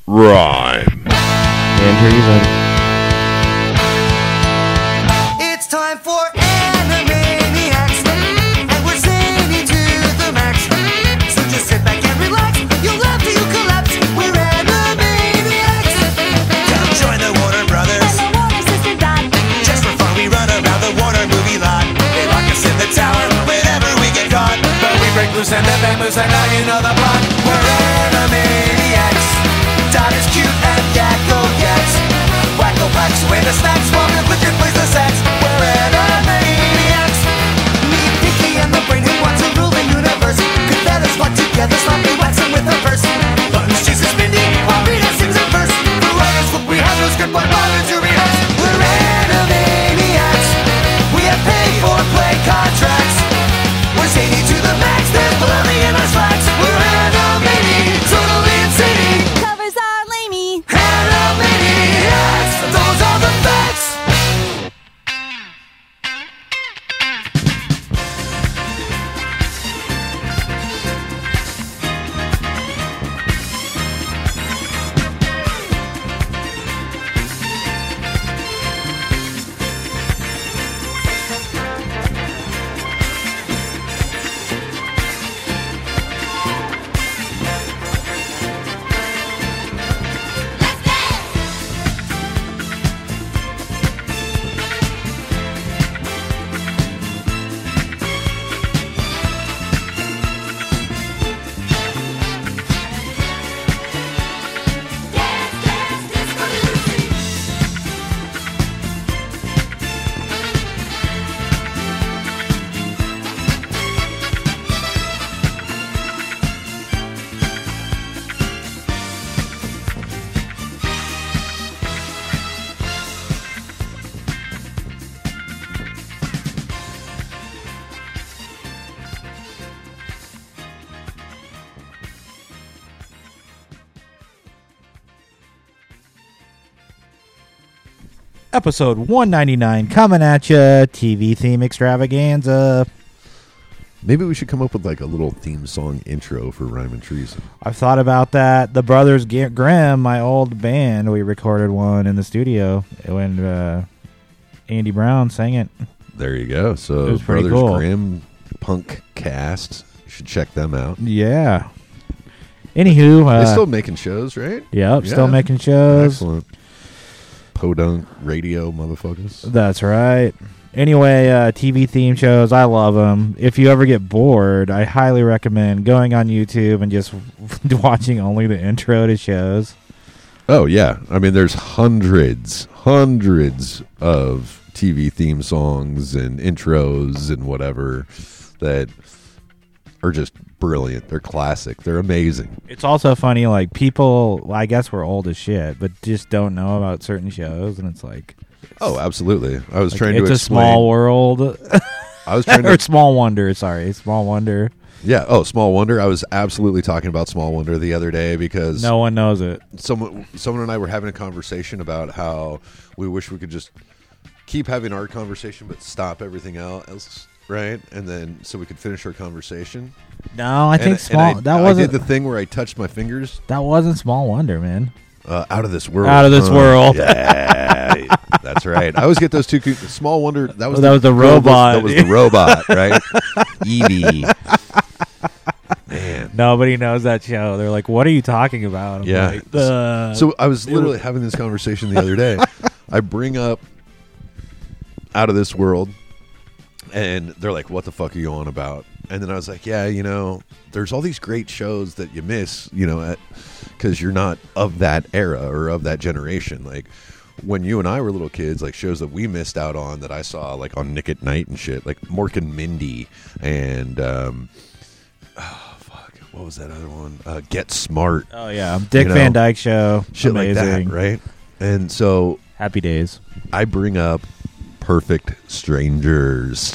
Rhyme. And treason. It's time for Animaniacs, and we're zany to the max. So just sit back and relax. You'll laugh till you collapse. We're Animaniacs. Come join the Warner Brothers. And the Warner Sister Dot. Just for fun, we run around the Warner movie lot. They lock us in the tower whenever we get caught. But we break loose and then bang loose, and now you know the plot. We're Animaniacs. Dot is cute and Yakko yaks. Wacko packs away the snacks while the Clicker plays the sax. We're Animaniacs. Meet Pinky and the brain who wants to rule the universe. Could let us walk together, sloppy waxing with a verse. Buttons chases Mindy while Rita sings a verse. For writers, look, we have no script, but bother to rehearse. We're Animaniacs. We have paid for play contracts. We're zany to the max. There's baloney in our slacks. We're Animaniacs. Totally insane. Covers are lamey. Animaniacs. Those are the facts. Episode 199 coming at ya. TV theme extravaganza. Maybe we should come up with like a little theme song intro for Rhyme and Treason. I've thought about that. The Brothers Grimm, my old band, we recorded one in the studio when Andy Brown sang it. There you go. It So was pretty Brothers cool. Grimm Punk Cast. You should check them out. Yeah. Anywho, They're still making shows, right? yep, Yeah. still making shows. Excellent. Podunk radio motherfuckers. That's right. Anyway, TV theme shows, I love them. If you ever get bored, I highly recommend going on YouTube and just watching only the intro to shows. Oh, yeah. I mean, there's hundreds of TV theme songs and intros and whatever that are just brilliant. They're classic. They're amazing. It's also funny, like, people, I guess we're old as shit, but just don't know about certain shows, and it's like... Oh, absolutely. I was like, trying to it's explain. a small world. I was trying Or to... Small Wonder, sorry. Small Wonder. Yeah. Oh, Small Wonder. I was absolutely talking about Small Wonder the other day because... No one knows it. Someone and I were having a conversation about how we wish we could just keep having our conversation but stop everything else, right? And then so we could finish our conversation. No, I think Small... I did the thing where I touched my fingers. That wasn't Small Wonder, man. Out of this world. Out of this world. Yeah, that's right. I always get those two. Small Wonder. That was the robot. That was the robot, right? Evie. Man. Nobody knows that show. They're like, "What are you talking about?" I'm Yeah. like, So I was literally having this conversation the other day. I bring up Out of This World, and they're like, "What the fuck are you on about?" And then I was like, "Yeah, there's all these great shows that you miss, because you're not of that era or of that generation. Like when you and I were little kids, like shows that we missed out on that I saw like on Nick at Night and shit, like Mork and Mindy and what was that other one? Get Smart. "Oh yeah, Dick Van Dyke Show, Shit amazing, like that, right?" And so Happy Days, I bring up Perfect Strangers.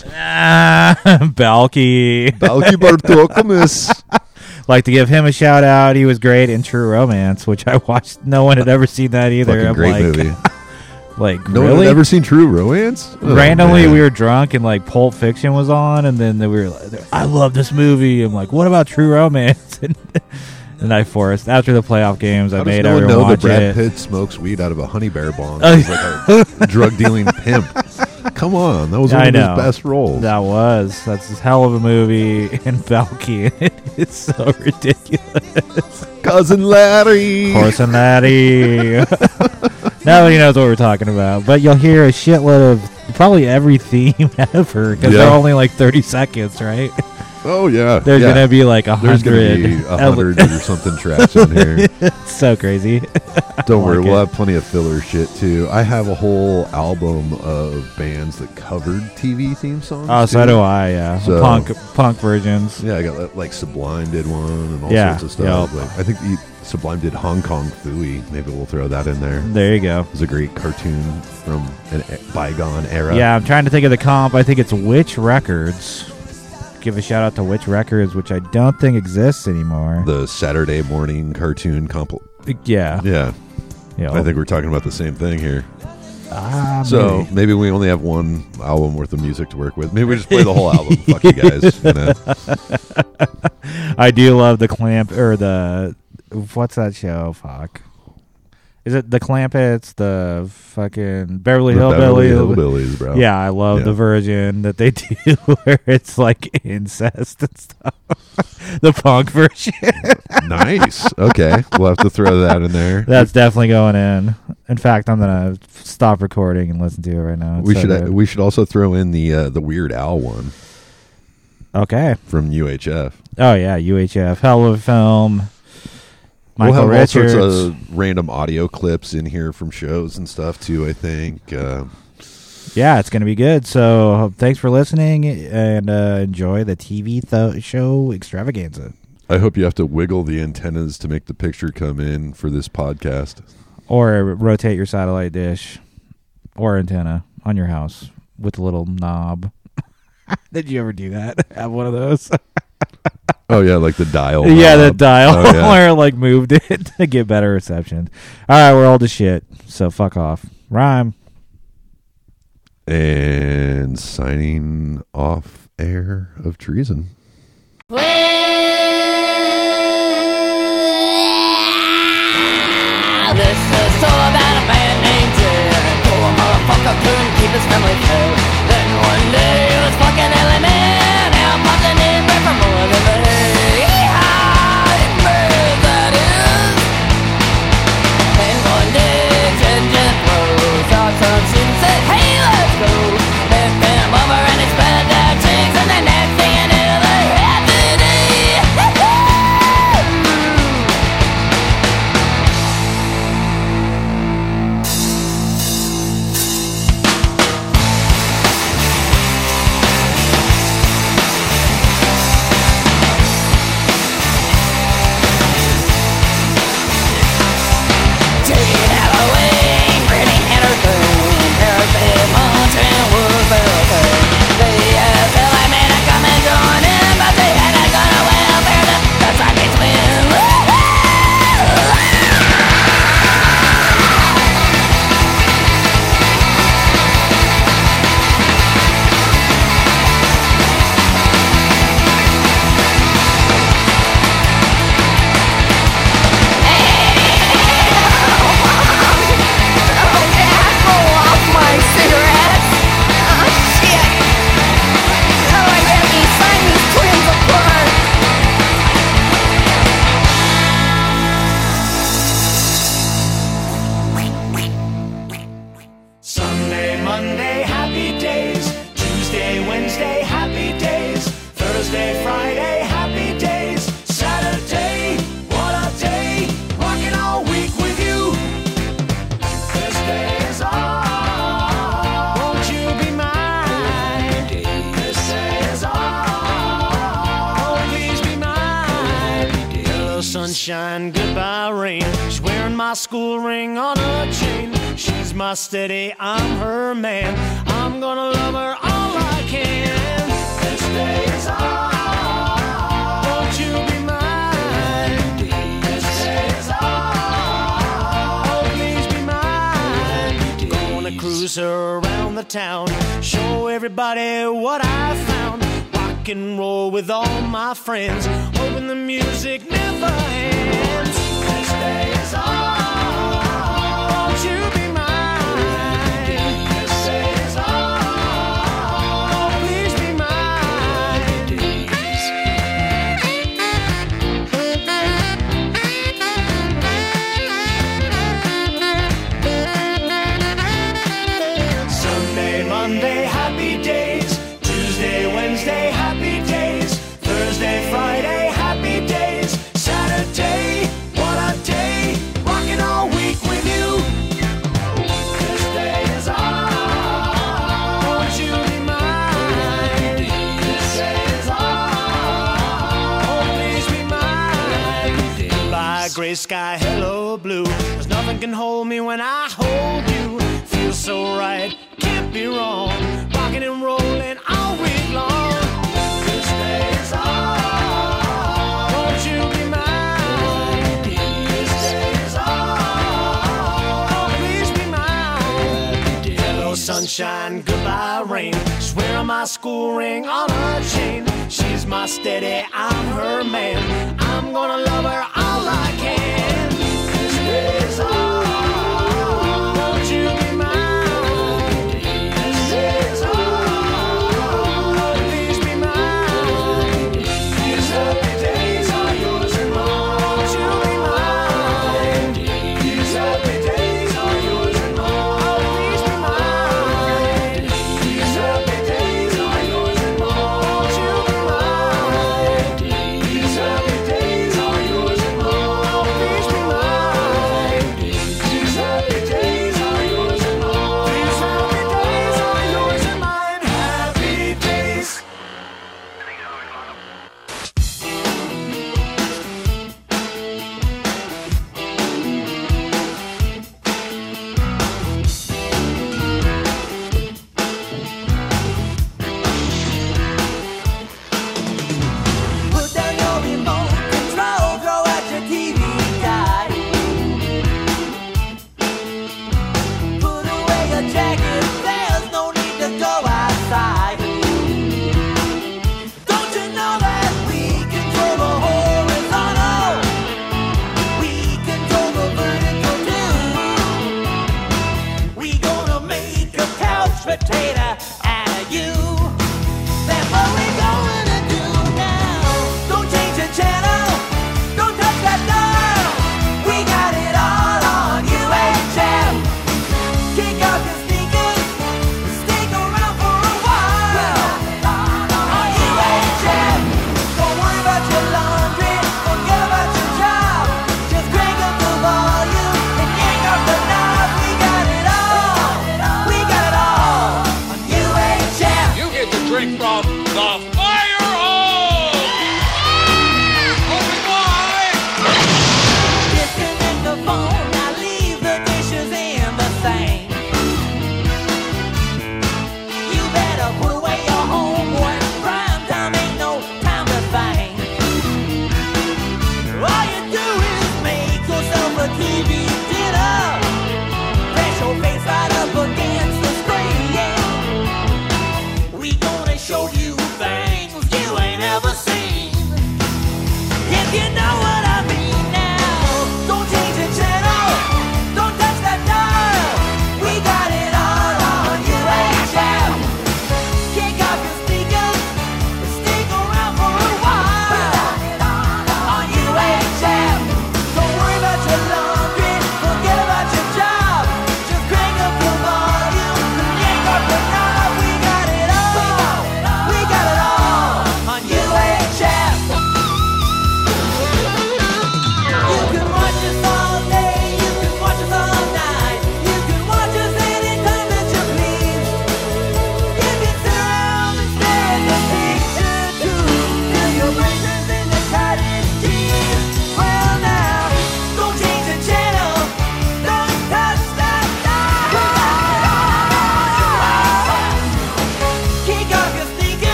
Balky, Bartokomous. like to give him a shout out. He was great in True Romance, which I watched. No one had ever seen that either. Fucking I'm great like, movie. Like, No really? one had ever seen True Romance? Oh, Randomly, man. we were drunk and like Pulp Fiction was on, and then we were like, "I love this movie." I'm like, "What about True Romance?" And The Night Forest. After the playoff games, I How does made no one everyone know that watch Brad it. Pitt smokes weed out of a honey bear bong? Oh, He's like a drug dealing pimp. Come on, that was one I of know. his best roles. That's a hell of a movie. And Valky, it's so ridiculous. Cousin Larry. Corson Laddie. Nobody knows what we're talking about, but you'll hear a shitload of probably every theme ever because they're only like 30 seconds, right? Oh yeah, There's gonna be like There's gonna 100. be 100 or something tracks in here. It's so crazy. Don't worry, like we'll it. have plenty of filler shit too. I have a whole album of bands that covered TV theme songs. Oh, so too. do I. Yeah, So- punk versions. Yeah, I got like Sublime did one and all Yeah, sorts of stuff. yep. Like, I think Sublime did Hong Kong Phooey. Maybe we'll throw that in there. There you go. It was a great cartoon from an bygone era. Yeah, I'm trying to think of the comp. I think it's Witch Records. Give a shout out to Witch Records, which I don't think exists anymore. The Saturday morning cartoon Yeah. Yeah, Yeah. I think we're talking about the same thing here. Ah, So maybe we only have one album worth of music to work with. Maybe we just play the whole album. Fuck you guys. You know? I do love the Clamp or the what's that show? Fuck. Is it the Clampets? The fucking Beverly The Beverly Hillbillies? Hillbillies, bro. Yeah, I love Yeah. the version that they do where it's like incest and stuff. The punk version. Nice. Okay, we'll have to throw that in there. That's definitely going in. In fact, I'm gonna stop recording and listen to it right now. It's We so should good. we should also throw in the Weird Al one Okay. from UHF. Oh yeah, UHF, hell of a film. Michael we'll have Richards. all sorts of random audio clips in here from shows and stuff too. I think. Yeah, it's going to be good. So thanks for listening and enjoy the TV show extravaganza. I hope you have to wiggle the antennas to make the picture come in for this podcast. Or rotate your satellite dish or antenna on your house with a little knob. Did you ever do that? Have one of those? Oh yeah, like the dial. Yeah, the knob. dial Oh, yeah. where like moved it to get better reception. All right, we're old as shit, so fuck off. Rhyme. And signing off air of treason. This is all about a man named Ted. Poor motherfucker couldn't keep his family fed. Then one day he was fucking Ellie Man. Out popping in bread for more than the hay. Yeehaw, it birds, that is. And one day Ted just rose out some shit and said, hey, let's go. Bent them over and they spread their cheeks. And the next thing you knew, they had the day. Taking Halloween, Brittany Henderson, Paris Edmonds, and Woodville. They asked Ellie Man to come and join in, but they had not gonna welfare them. That's like it's win. Sunday, Monday, happy days. Tuesday, Wednesday, happy days. Thursday, Friday, happy days. Saturday, what a day. Rocking all week with you. This day is all. Won't you be mine? This day is all. Oh, please be mine. Hello, sunshine, goodbye, rain. She's wearing my school ring on her chain. She's my steady, I'm her man. I'm gonna love her all I can. This day is all. Won't you be mine? This day is all. Oh, please be mine. Gonna cruise her around the town. Show everybody what I found. Rock and roll with all my friends. Hoping the music never ends. gray sky, hello blue. Cause nothing can hold me when I hold you. Feels so right, can't be wrong. Rocking and rolling all week long. This day is all. Won't you be mine? This day is all. Please be mine. Hello sunshine, goodbye rain. Swear on my school ring on her chain. She's my steady, I'm her man. I'm gonna love her all I can. This day is all. Won't you be mine? This day is all. Please be mine. These happy days are yours and mine. Won't you be mine? These happy days are yours and mine. Please be mine. These happy days are yours and mine. Won't you be mine? These happy days are yours and mine.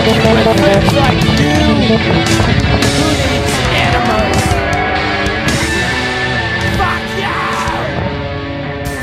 With friends like you, who needs animals? Fuck you!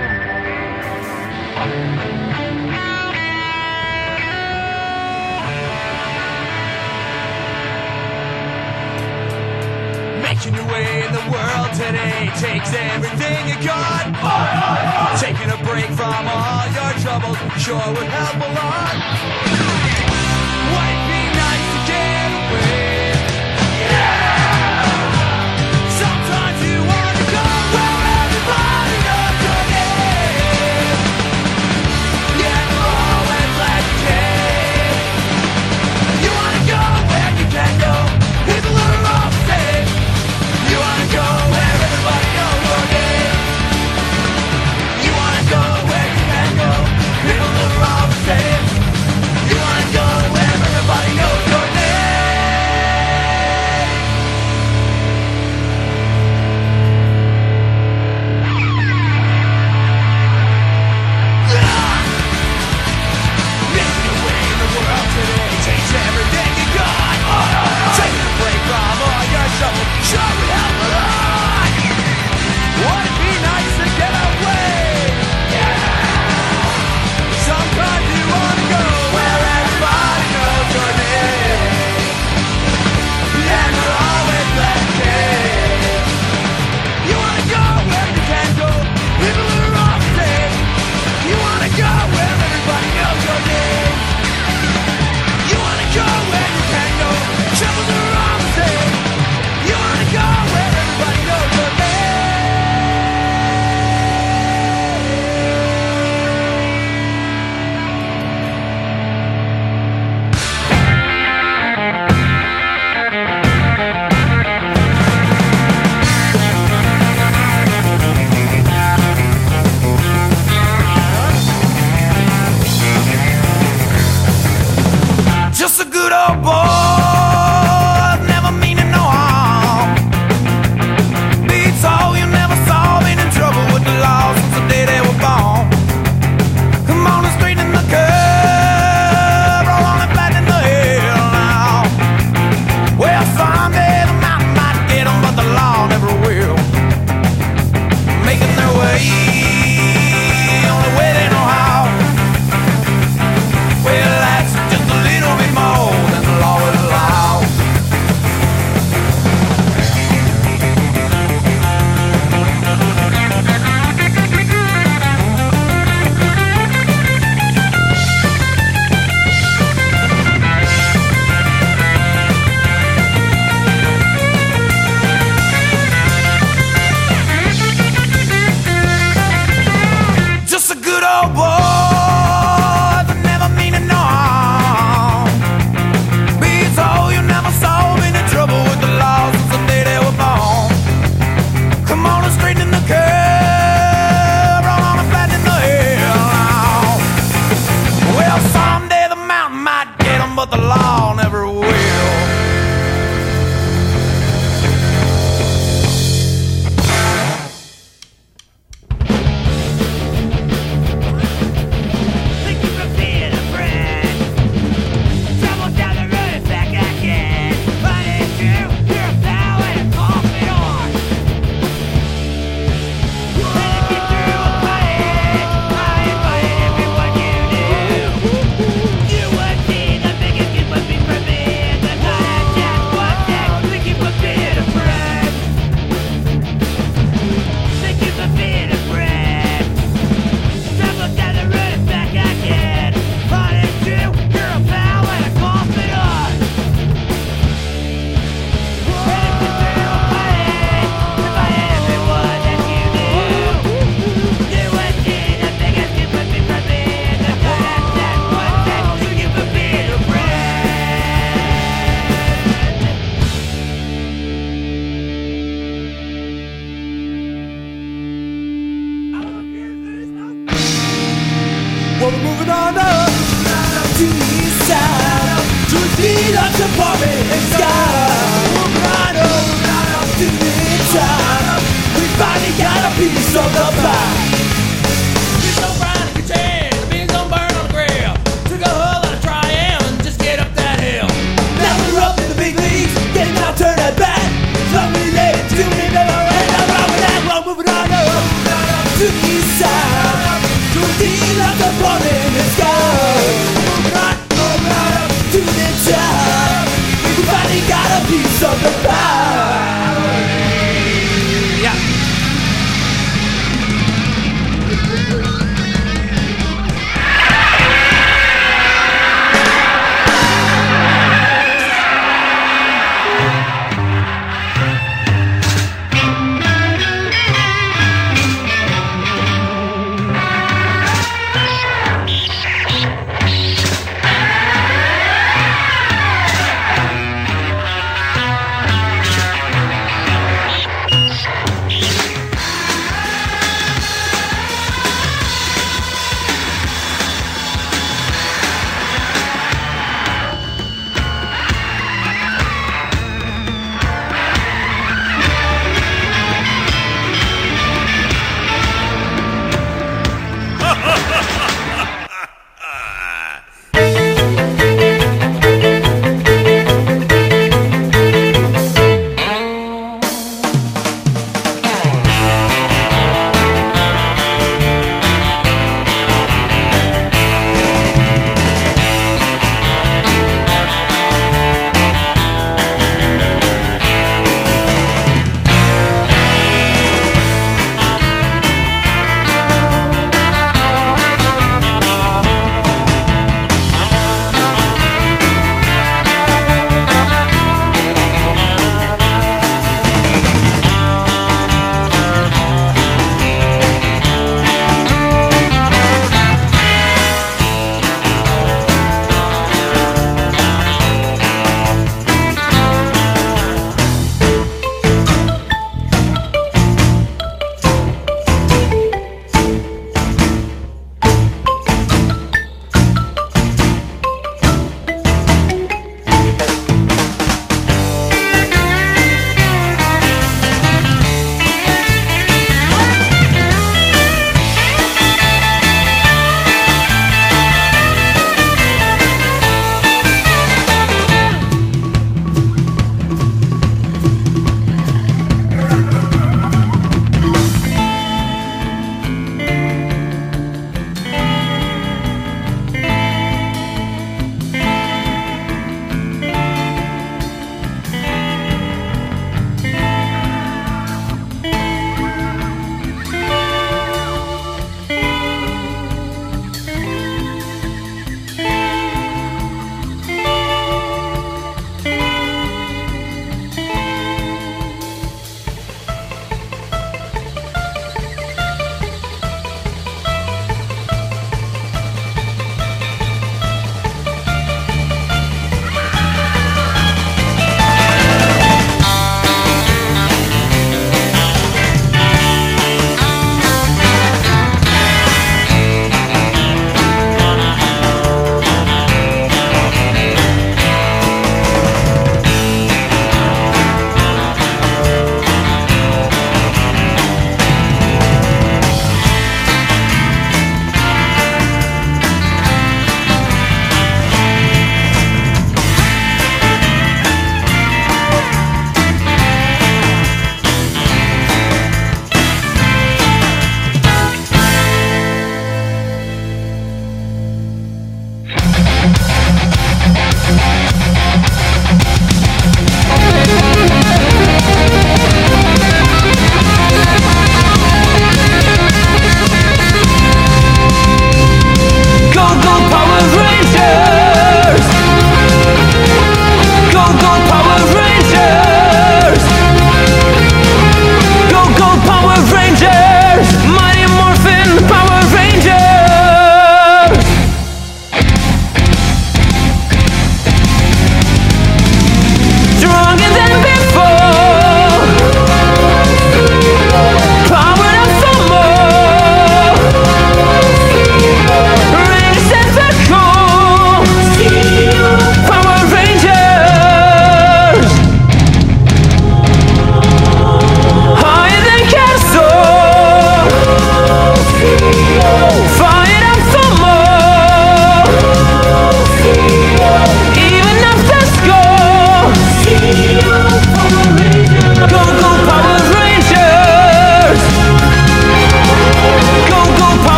Making your way in the world today takes everything you got. Taking a break from all your troubles sure would help a lot. Would it be nice to get away? Yeah! Sometimes you want to go where everybody knows your name. Yeah, you're always glad you came. You want to go where you can go. People are all safe. You wanna go where everybody knows your name. You wanna go where you can go. People are all the same. You wanna go where everybody knows your name. Making your way in the world today takes everything you got. Taking a break from all your trouble sure would help a lot. Would it be nice to get away? Yeah. Sometimes you wanna go where everybody knows your name. And you're always glad you came. You wanna go where you can go. People are all the same. You wanna go where everybody knows your name. You wanna go where you can go. Troubles are all the same. You wanna go where everybody knows your name. Just a good old boy, never meaning no harm. Beats all you never saw, been in trouble with the law since the day they were born. Come on and straighten the curve, roll on and flatten the hill now. Well, someday the mountain might get 'em, but the law never will. Making their way, only way they know how. Well, that's just a little bit more than the law will allow. Just a good old boy, but never meaning no harm. Beats all you never saw, been in trouble with the law since the day they were born. Come on and straighten the curve, roll on and flatten the hill now. Well, someday the mountain might get 'em, but the law never will. Think you could be a friend. Travel down the road and back again. But it's true, you're a pal and a confidant. And if you threw a fight, I invite everyone you knew. You would be the biggest gift would be for me. And the night just one day, think you could be a friend. Think you could be a friend. Travel down the road and back again. But it's true, you're a pal and a confidant. And if you threw a fight, invite everyone that you knew. You would be the biggest gift would be for me. And the night just one day, think you could be a friend. Well, we're moving on up to the east side to a deluxe apartment in Sky. We're right up to the inside. We finally got a piece of the pie. Beans on frying and pretend, beans on burn on the grill. Took a whole lot of trying, just get up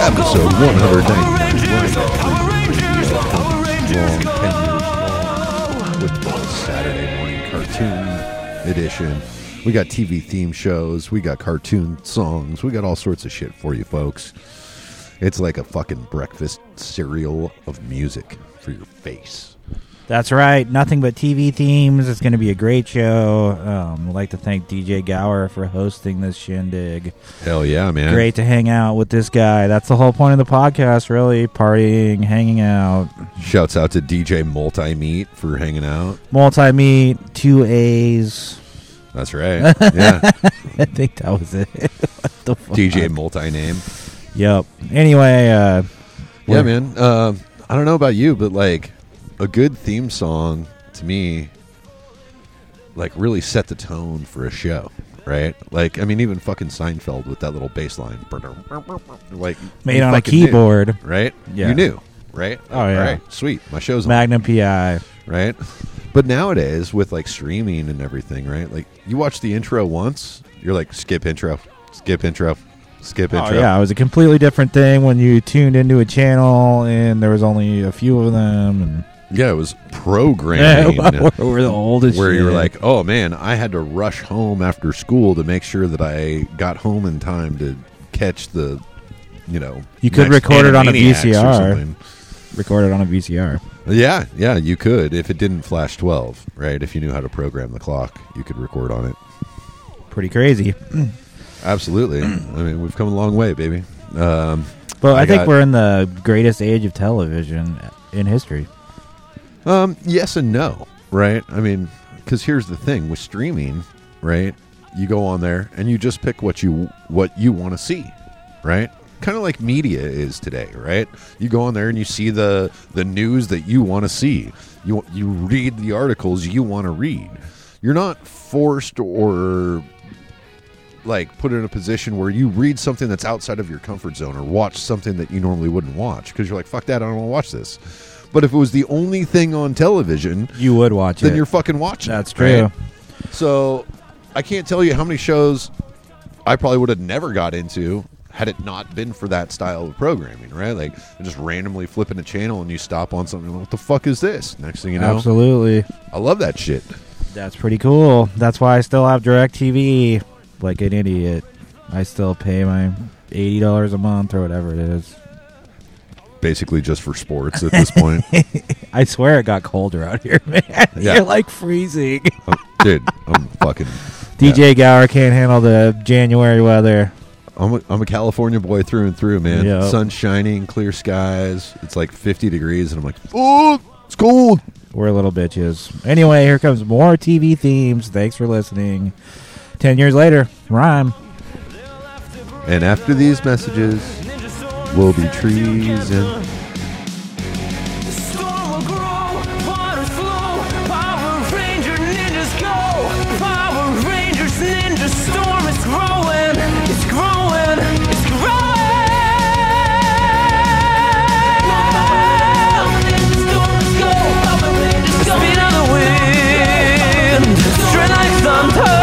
episode 199 with the Saturday morning cartoon edition. We got TV theme shows, we got cartoon songs, we got all sorts of shit for you folks. It's like a fucking breakfast cereal of music for your face. That's right. Nothing but TV themes. It's going to be a great show. I'd like to thank DJ Gower for hosting this shindig. Hell yeah, man. Great to hang out with this guy. That's the whole point of the podcast, really. Partying, hanging out. Shouts out to DJ Multi-Meat for hanging out. Multi-Meat, 2 A's. That's right. Yeah. I think that was it. What the fuck? DJ Multi-Name. Yep. Anyway. Yeah, man. I don't know about you, but like a good theme song to me like really set the tone for a show, right? Like, I mean, even fucking Seinfeld with that little bass line. Like, made on a keyboard. Knew, right? Yeah. You knew, right? Oh, yeah. All right, sweet. My show's on. Magnum PI. Right? But nowadays, with like streaming and everything, right? Like, you watch the intro once, you're like, skip intro, skip intro, skip intro. Oh, yeah. It was a completely different thing when you tuned into a channel and there was only a few of them. And yeah, it was programming. We're the oldest where shit. you were like, oh man, I had to rush home after school to make sure that I got home in time to catch the, you know. You could next record it on a Animaniacs or VCR. something. Record it on a VCR. Yeah, you could if it didn't flash 12, right? If you knew how to program the clock, you could record on it. Pretty crazy. Absolutely. I mean, we've come a long way, baby. But I think we're in the greatest age of television in history. Yes and no, right? I mean, because here's the thing with streaming, right? You go on there and you just pick what you want to see, right? Kind of like media is today, right? You go on there and you see the news that you want to see. You read the articles you want to read. You're not forced or like put in a position where you read something that's outside of your comfort zone or watch something that you normally wouldn't watch because you're like, fuck that, I don't want to watch this. But if it was the only thing on television, you would watch it. Then you're fucking watching. That's true. Right? So I can't tell you how many shows I probably would have never got into had it not been for that style of programming, right? Like just randomly flipping a channel and you stop on something. What the fuck is this? Next thing you know, absolutely, I love that shit. That's pretty cool. That's why I still have DirecTV. Like an idiot, I still pay my $80 a month or whatever it is. Basically just for sports at this point. I swear it got colder out here, man. Yeah. You're like freezing. Dude, I'm fucking... DJ Gower can't handle the January weather. I'm a California boy through and through, man. Yep. Sun shining, clear skies. It's like 50 degrees, and I'm like, oh, it's cold. We're little bitches. Anyway, here comes more TV themes. Thanks for listening. 10 years later, rhyme. And after these messages, will be trees and... The storm will grow, waters flow, Power Ranger ninjas go. Power Rangers ninja storm is growing, it's growing, it's growing. Ninja storms go, Power Rangers go. Speed of the wind, straight like thunder.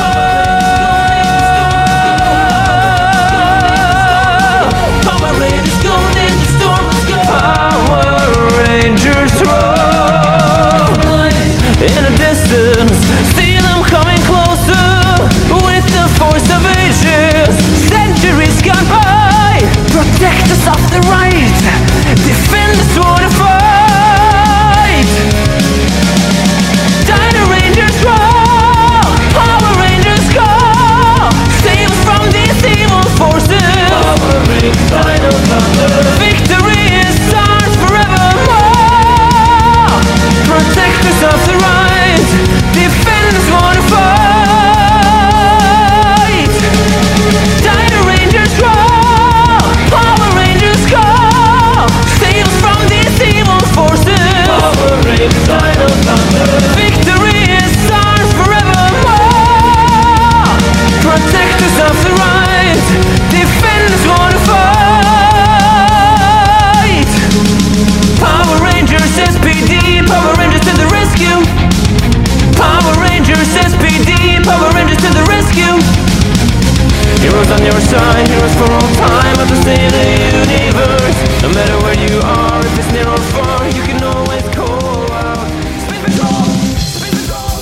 In a distance, see them coming closer with the force of ages. Centuries gone by, protect us off the right, defend us for the fight. Dino Rangers roll, Power Rangers go, save us from these evil forces. Power Rangers, Dino Thunder. Victory is ours forevermore. Protect us off the right, defend us for the fight. our side, heroes for all time, understand the universe. No matter where you are, if it's near or far, you can always call out. Space Patrol! Space Patrol!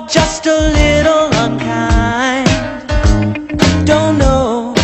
just a little unkind. Don't know.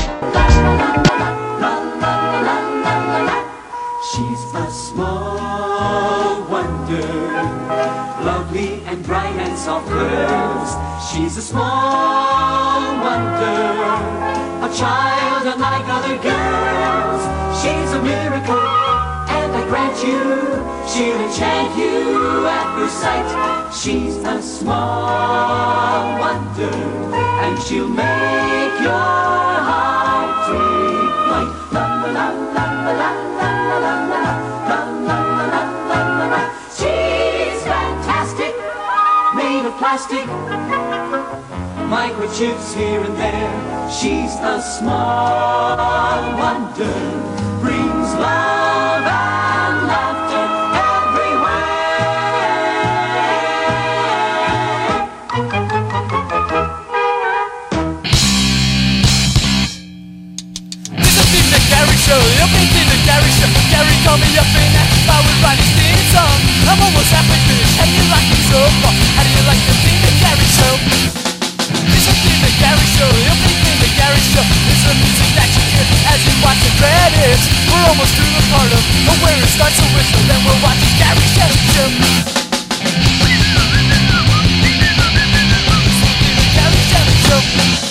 She's a small wonder, lovely and bright and soft curves. She's a small wonder, a child unlike other girls. She's a miracle, and I grant you, she'll enchant you at first sight. She's a small wonder, and she'll make your heart take flight. La la la la la la la la la la la la la la. She's fantastic, made of plastic, microchips here and there. She's a small wonder, brings love and laughter Gary called me up and asked if I would write his theme song. I'm almost halfway finished. How do you like it so far? How do you like the theme that Gary show? It's a theme that Gary show. The only thing that Gary show is the music that you hear as you watch the credits. We're almost through the part of where it starts to whistle, then we're watching Gary Shadow Show. Gary Shadow Show.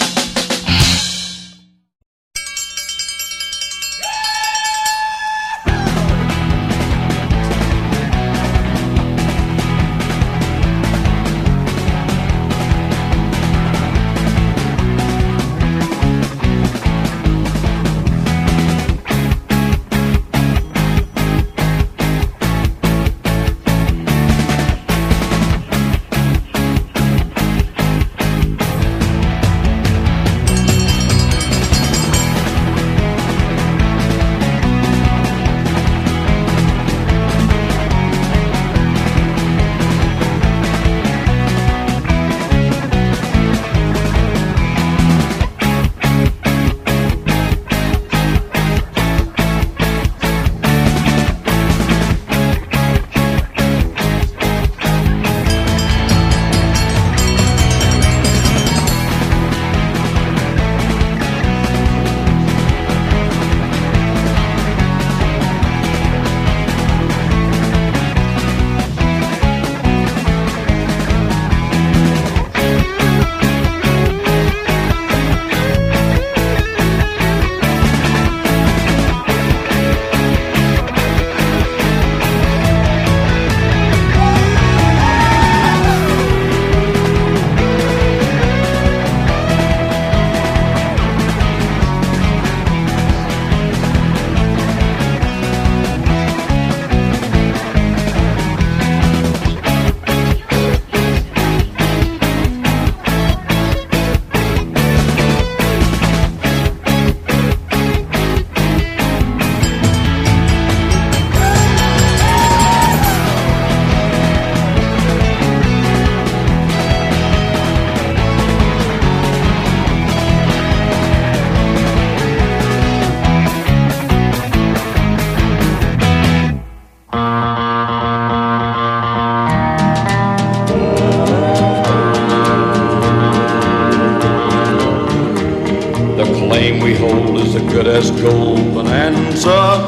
good as gold bonanza.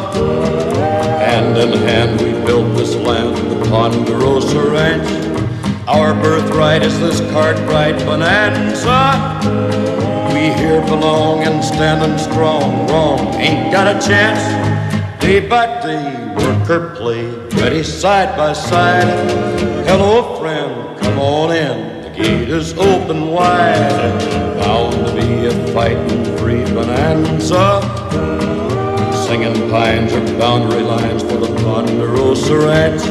Hand in hand we built this land, the Ponderosa Ranch. Our birthright is this Cartwright bonanza. We here belong and standing strong. Wrong ain't got a chance. Day by day, worker play, ready side by side. Hello friend, come on in, the gate is open wide. Bound to be a fighting free bonanza. Singing pines are boundary lines for the Ponderosa Ranch.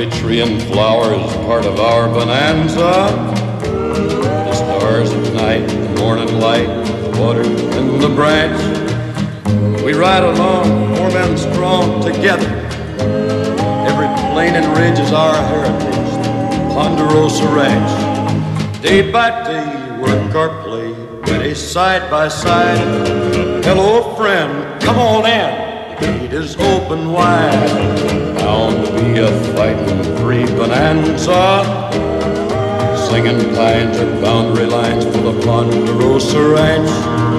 Every tree and flower is part of our bonanza. The stars at night, the morning light, the water in the branch. We ride along, 4 men strong together. Every plain and ridge is our heritage, the Ponderosa Ranch. Day by day, work our play, ready side by side. Hello, friend, come on in. The gate is open wide. Bound to be a fighting free bonanza. Singing pines and boundary lines for the Ponderosa Ranch.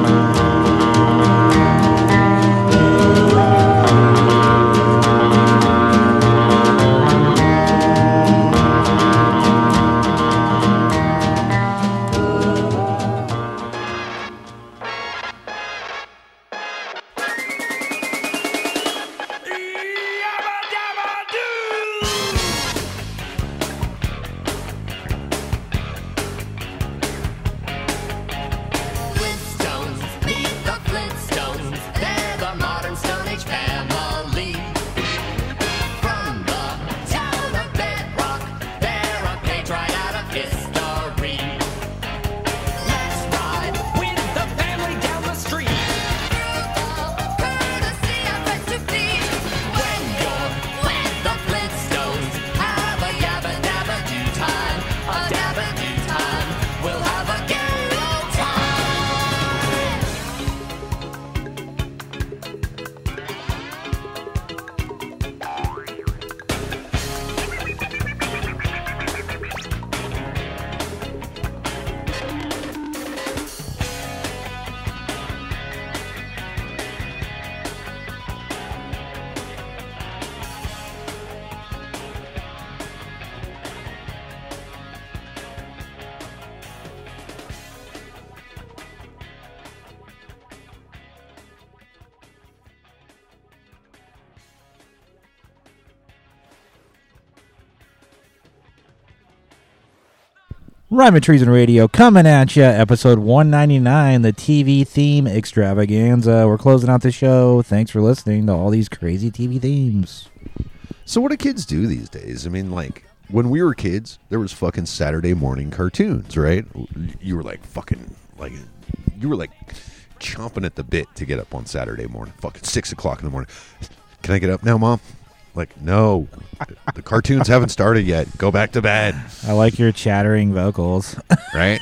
Rhyme and Treason Radio coming at you, episode 199, the TV theme extravaganza. We're closing out the show. Thanks for listening to all these crazy TV themes. So what do kids do these days? I mean, like, when we were kids, there was fucking Saturday morning cartoons, right? You were like fucking, like, you were like chomping at the bit to get up on Saturday morning. Fucking 6 o'clock in the morning. Can I get up now, Mom? Like, no, the cartoons haven't started yet. Go back to bed. I like your chattering vocals. Right?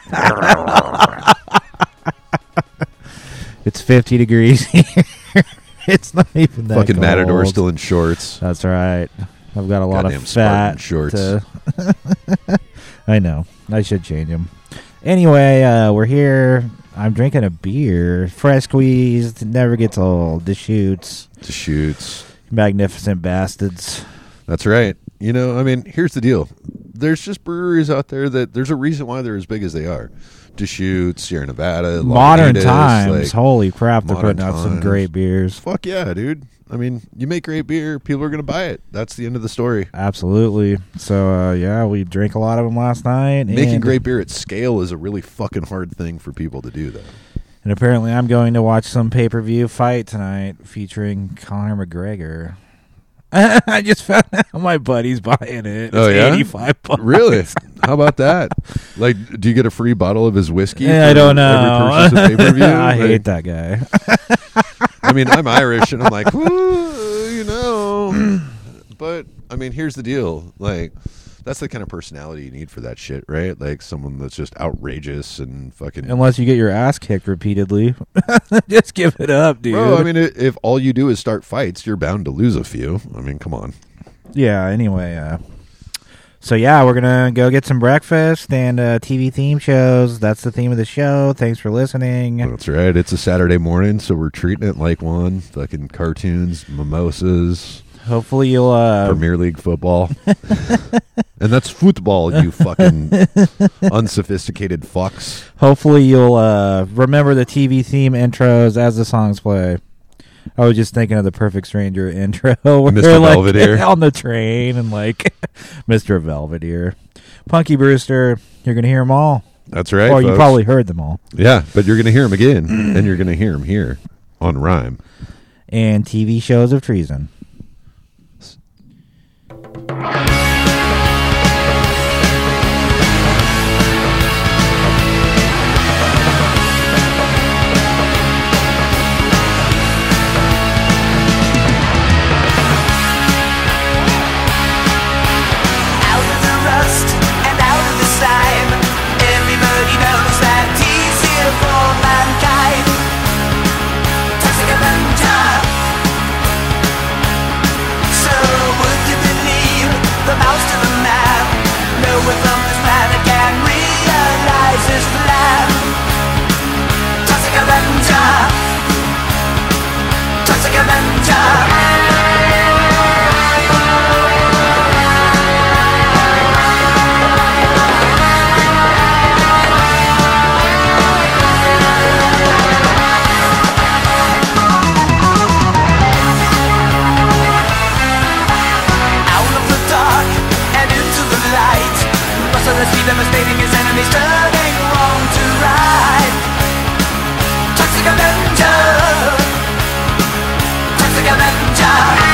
It's 50 degrees here. It's not even that fucking cold. Matador still in shorts. That's right. I've got a lot Goddamn of Spartan fat shorts. I know. I should change them. Anyway, we're here. I'm drinking a beer. Fresh squeezed. Never gets old. Deschutes. Magnificent bastards. That's right. You know, I mean, here's the deal. There's just breweries out there that there's a reason why they're as big as they are. Deschutes, Sierra Nevada, Modern Lagunitas, Times. like, Holy crap, they're Modern putting out some Times. great beers. Fuck yeah, dude. I mean, you make great beer, people are going to buy it. That's the end of the story. Absolutely. So, yeah, we drank a lot of them last night. Making and, great beer at scale is a really fucking hard thing for people to do, though. And apparently I'm going to watch some pay-per-view fight tonight featuring Conor McGregor. I just found out my buddy's buying it. It's $85. Really? How about that? Like, do you get a free bottle of his whiskey? I don't know. Every purchase of pay-per-view? I hate that guy. I mean, I'm Irish, and I'm like, you know. But, I mean, here's the deal. Like, that's the kind of personality you need for that shit, right? Like, someone that's just outrageous and fucking... Unless you get your ass kicked repeatedly. Just give it up, dude. Bro, I mean, if all you do is start fights, you're bound to lose a few. I mean, come on. Yeah, anyway, so yeah, we're gonna go get some breakfast and TV theme shows. That's the theme of the show. Thanks for listening. That's right. It's a Saturday morning, so we're treating it like one. Fucking cartoons, mimosas. Hopefully you'll Premier League football. And that's football, you fucking unsophisticated fucks. Hopefully you'll remember the TV theme intros as the songs play. I was just thinking of the Perfect Stranger intro. Mr. Like, Belvedere. on the train and like Mr. Belvedere. Punky Brewster, you're going to hear them all. That's right, Or you folks. probably heard them all. Yeah, but you're going to hear them again, and you're going to hear them here on Rhyme. And TV shows of treason. relentless, devastating his enemies, turning wrong to right. Toxic Avenger, Toxic Avenger.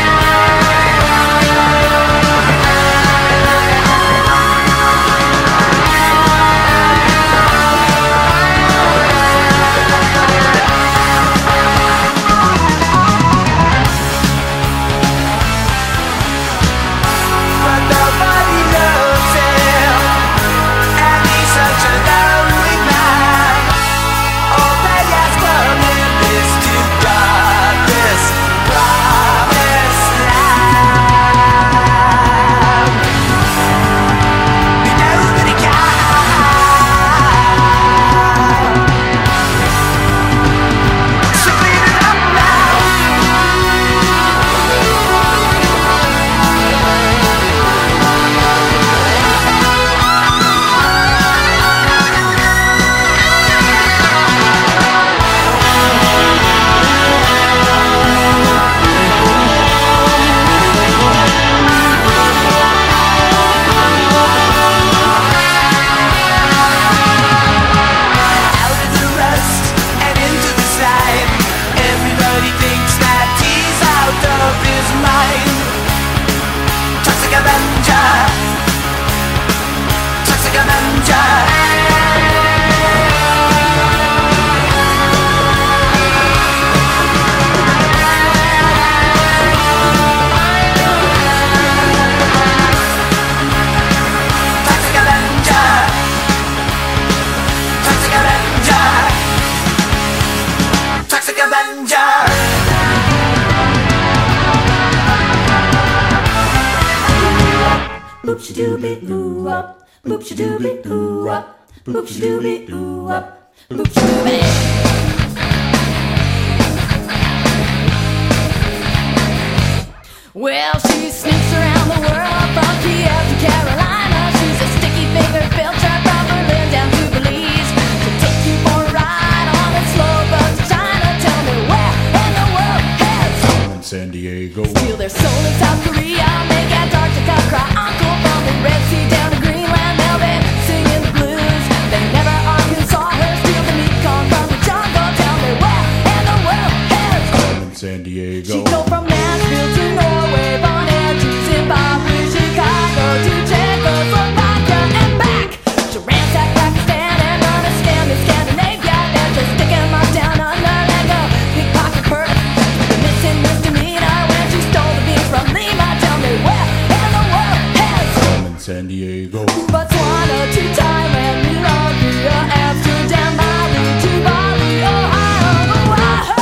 Well, she sneaks around the world from Kiev to Carolina. She's a sticky-fingered filter from Berlin down to Belize. She'll take you for a ride on a slow bus to China. Tell me where in the world has San Diego. steal their soul in South Korea, make Antarctica cry uncle. From the Red Sea down to Greenland, they'll be singing the blues. They never Arkansas her, steal the meat corn from the jungle. Tell me where in the world has San Diego. she go from Nashville to Norway, Bonaire to Zimbabwe, Chicago to Czechoslovakia and back. To ransack Pakistan and understand the Scandinavia. Then to stick 'em up down under and go pickpocket bird. The missing misdemeanor when she stole the beans from Lima. Tell me where in the world has San Diego. Botswana to Thailand, Nigeria, Amsterdam, Bali to Bali, Ohio, Ohio.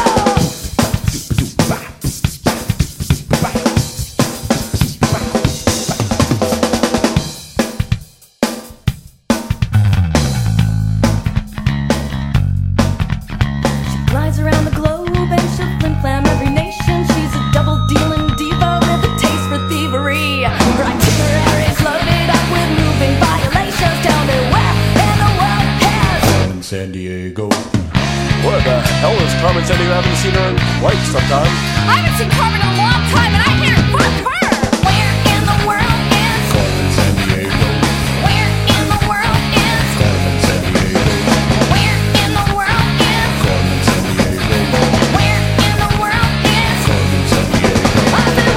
Flies around the globe and she'll flim-flam every nation. She's a double-dealing diva with a taste for thievery. Her itinerary's loaded up with moving violations. Tell me where in the world has San Diego. Where the hell is Carmen Sandiego? I haven't seen her in quite some time. I haven't seen Carmen in a long time, and I'm here for her. Where in the world is San Diego. Where in the world is San Diego. Where in the world is San Diego. Where in the world is San Diego. I said,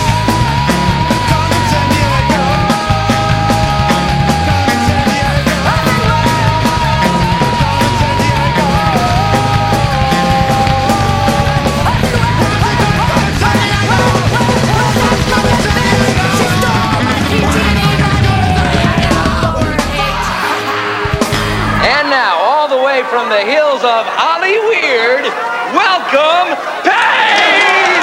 And now, all the way from the hills of Hollyweird, welcome Pain!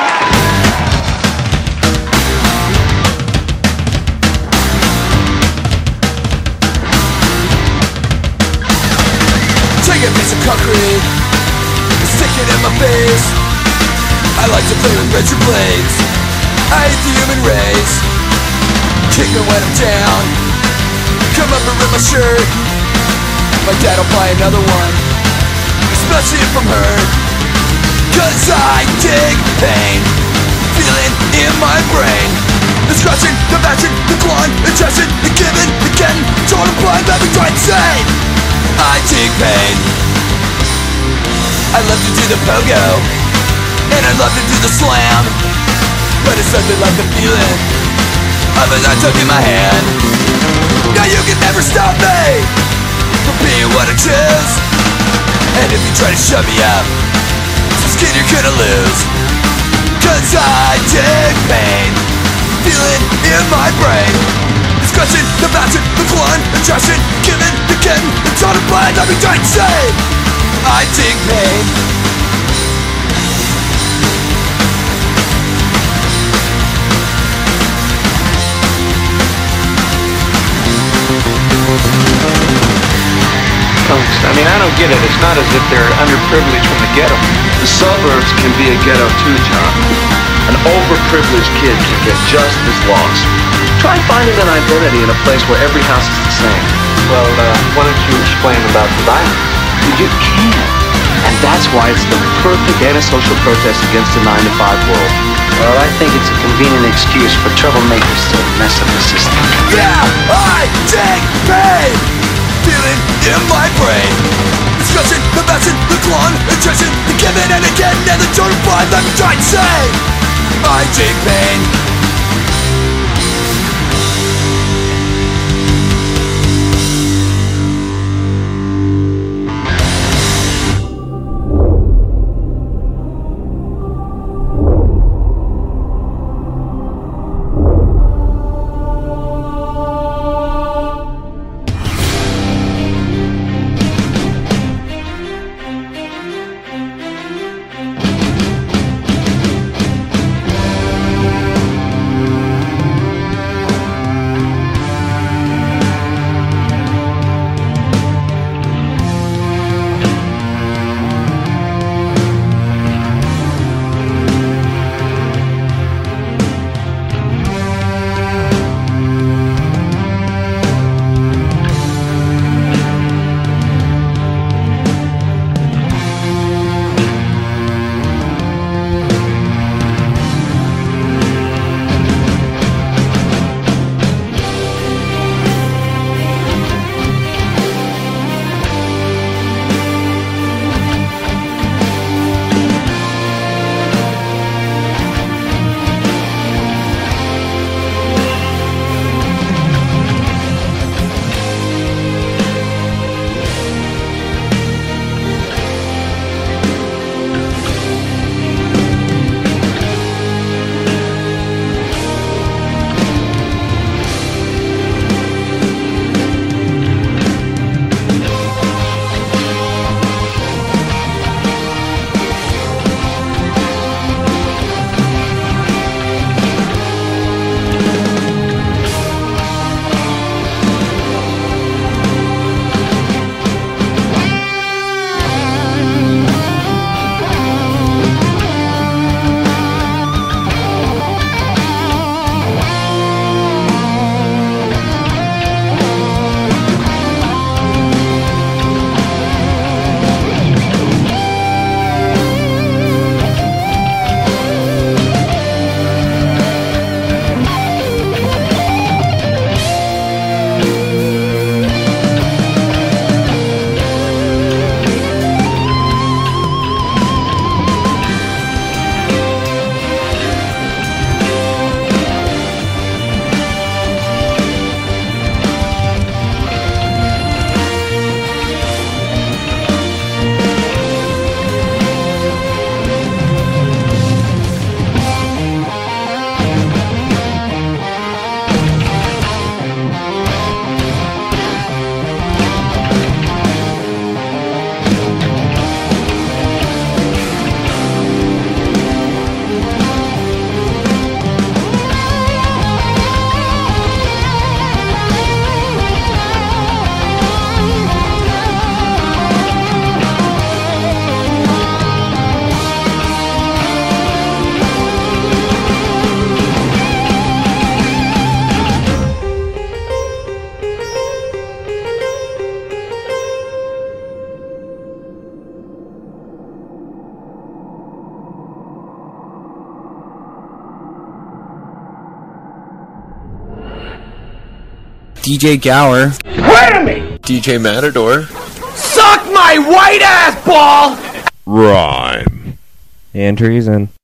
Take a piece of concrete, stick it in my face. I like to play with retro blades. I hate the human race. Kick me when I'm down. Come up and rip my shirt. My dad'll buy another one, especially if I'm hurt. 'Cause I dig pain, feeling in my brain. The scratching, the bashing, the clawing, the chasing, the giving, the getting, torn I love to do the pogo, and I love to do the slam, but it's something like the feeling of a nut in my hand. Now you can never stop me from being what I choose, and if you try to shut me up, it's a skin you're gonna lose. Cause I dig pain, feeling in my brain. It's crushing, the bouncing, the clawing, the trashing, giving, the getting, the total blind, I'll be trying to say I dig pain. I mean, I don't get it. It's not as if they're underprivileged from the ghetto. The suburbs can be a ghetto too, John. An overprivileged kid can get just as lost. Try finding an identity in a place where every house is the same. Well, why don't you explain about the violence? You can't. And that's why it's the perfect antisocial protest against the 9-to-5 world. Well, I think it's a convenient excuse for troublemakers to mess up the system. Yeah, I dig pain, feeling in my brain. It's crushing, the bouncing, the clawing, the trashing, the giving and again, and the total blind, let me try and say I dig pain. DJ Gower. Wait a minute! DJ Matador. Suck my white ass ball! rhyme. And treason.